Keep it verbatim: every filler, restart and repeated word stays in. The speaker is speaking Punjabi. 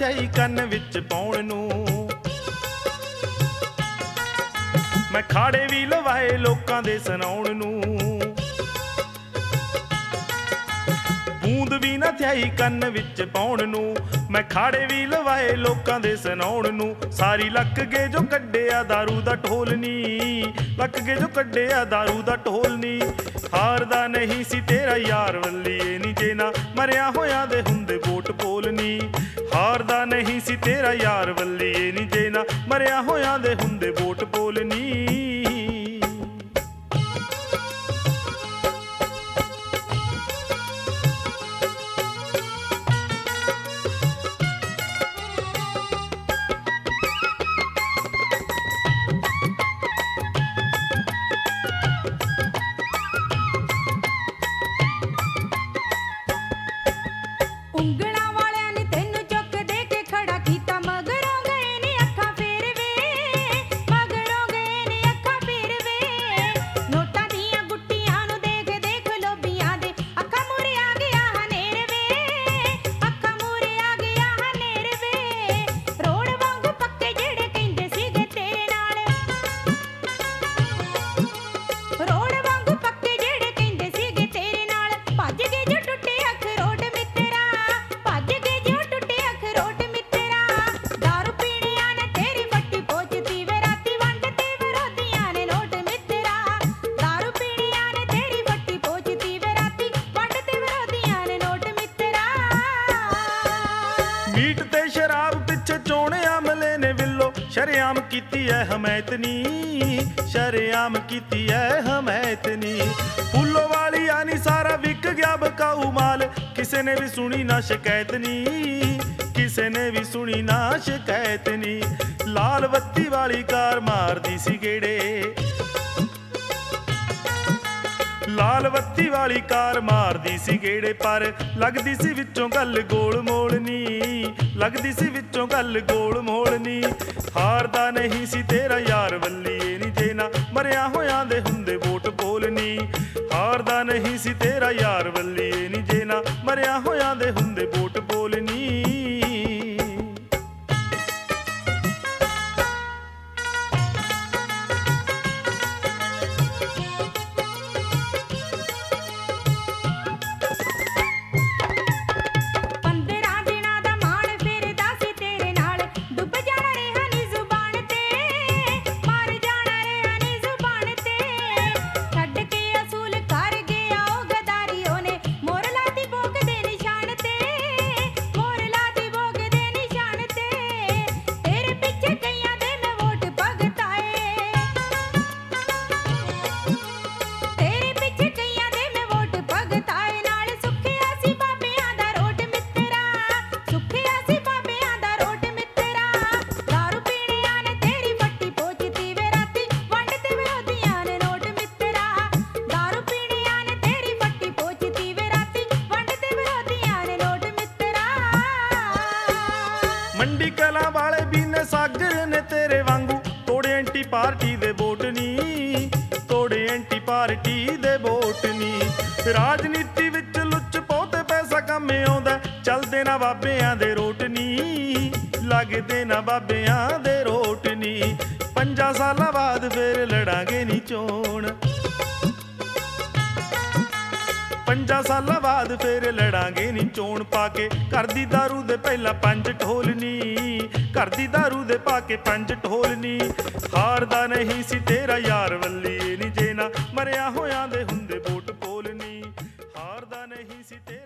ਥਿਆਈ ਕੰਨ ਵਿੱਚ ਪਾਉਣ ਨੂੰ। ਮੈਂ ਖਾੜੇ ਵੀ ਲਵਾਏ ਲੋਕਾਂ ਦੇ ਸੁਣਾਉਣ ਨੂੰ। ਬੂੰਦ ਵੀ ਨਾ ਥਿਆਈ ਕੰਨ ਵਿੱਚ ਪਾਉਣ ਨੂੰ। ਮੈਂ ਖਾੜੇ ਵੀ ਲਵਾਏ ਲੋਕਾਂ ਦੇ ਸੁਣਾਉਣ ਨੂੰ। ਸਾਰੀ ਲੱਕ ਗਏ ਜੋ ਕੱਢਿਆ ਦਾਰੂ ਦਾ ਢੋਲ ਨੀ, ਲੱਕ ਗਏ ਜੋ ਕੱਢਿਆ ਦਾਰੂ ਦਾ ਢੋਲ ਨੀ। ਹਾਰਦਾ ਨਹੀਂ ਸੀ ਤੇਰਾ ਯਾਰ ਵੱਲੀਏ ਨੀ, ਜੇ ਨਾ ਮਰਿਆ ਹੋਇਆਂ ਦੇ ਹੁੰਦੇ ਵੋਟ ਪੋਲ ਨੀ। ਹਾਰਦਾ ਨਹੀਂ ਸੀ ਤੇਰਾ ਯਾਰ ਵੱਲੀਏ ਨੀ, ਜੇ ਨਾ ਮਰਿਆ ਹੋਇਆਂ ਦੇ ਹੁੰਦੇ ਵੋਟ ਪੋਲ ਨੀ। ਮੀਟ ਤੇ ਸ਼ਰਾਬ ਪਿੱਛੇ ਚੋਣ ਅਮਲੇ ਨੇ ਵਿਲੋ ਸ਼ਰੇਆਮ ਕੀਤੀ ਐ ਹਮਾਇਤ ਨੀ, ਸ਼ਰੇਆਮ ਕੀਤੀ ਐ ਹਮਾਇਤ ਨੀ। ਫੁੱਲੋ ਵਾਲੀ ਆਨੀ ਸਾਰਾ ਵਿਕ ਗਿਆ ਬਕਾਊ ਮਾਲ, ਕਿਸੇ ਨੇ ਵੀ ਸੁਣੀ ਨਾ ਸ਼ਿਕਾਇਤ ਨੀ, ਕਿਸੇ ਨੇ ਵੀ ਸੁਣੀ ਨਾ ਸ਼ਿਕਾਇਤ ਨੀ। ਲਾਲ ਬੱਤੀ ਵਾਲੀ ਕਾਰ ਮਾਰਦੀ ਸੀ ਗੇੜੇ, ਲਾਲ ਬੱਤੀ ਵਾਲੀ ਕਾਰ ਮਾਰਦੀ ਸੀ ਗੇੜੇ, ਪਰ ਲੱਗਦੀ ਸੀ ਵਿੱਚੋਂ ਗੱਲ ਗੋਲ ਮੋਲ ਨੀ, ਲੱਗਦੀ ਸੀ ਵਿੱਚੋਂ ਗੱਲ ਗੋਲ ਮੋਲ ਨੀ। ਹਾਰਦਾ ਨਹੀਂ ਸੀ ਤੇਰਾ ਯਾਰ ਵੱਲੀਏ ਨੀ, ਜੇ ਨਾ ਮਰਿਆ ਹੋਇਆਂ ਦੇ ਹੁੰਦੇ ਵੋਟ ਪੋਲ ਨੀ। ਹਾਰਦਾ ਨਹੀਂ ਸੀ ਤੇਰਾ ਯਾਰ ਵੱਲੀਏ ਨੀ, ਜੇ ਨਾ ਮਰਿਆ ਹੋਇਆਂ ਦੇ ਹੁੰਦੇ ਵੋਟ ਪੋਲ ਨੀ। ਮੰਡੀ ਕਲਾਂ ਵਾਲੇ ਵੀ ਨੇ ਸਾਗਰ ਨੇ ਤੇਰੇ ਵਾਂਗੂ ਤੋੜੇ ਐਂਟੀ ਪਾਰਟੀ ਦੇ ਵੋਟ ਨੀ, ਤੋੜੇ ਐਂਟੀ ਪਾਰਟੀ ਦੇ ਵੋਟ ਨੀ। ਰਾਜਨੀਤੀ ਵਿੱਚ ਲੁੱਚ ਬਹੁਤੇ ਪੈਸਾ ਕੰਮ ਆਉਂਦਾ, ਚੱਲਦੇ ਨਾ ਬਾਬਿਆਂ ਦੇ ਰੋਟ ਨੀ, ਲੱਗਦੇ ਨਾ ਬਾਬਿਆਂ ਦੇ ਰੋਟ ਨੀ। ਪੰਜਾਂ ਸਾਲਾਂ ਬਾਅਦ ਫੇਰ ਲੜਾਂਗੇ ਨੀ ਚੋਣ, ਪੰਜਾਂ ਸਾਲਾਂ ਬਾਅਦ ਫੇਰ ਲੜਾਂਗੇ ਨੀ ਚੋਣ। ਪਾ ਕੇ ਘਰ ਦੀ ਦਾਰੂ ਦੇ ਪਹਿਲਾਂ ਪੰਜ ਢੋਲ ਨੀ, ਘਰ ਦੀ ਦਾਰੂ ਦੇ ਪਾ ਕੇ ਪੰਜ ਢੋਲ ਨੀ। ਹਾਰਦਾ ਨਹੀਂ ਸੀ ਤੇਰਾ ਯਾਰ ਵੱਲੀਏ ਨੀ, ਜੇ ਨਾ ਮਰਿਆ ਹੋਇਆਂ ਦੇ ਹੁੰਦੇ ਵੋਟ ਪੋਲ ਨੀ। ਹਾਰਦਾ ਨਹੀਂ ਸੀ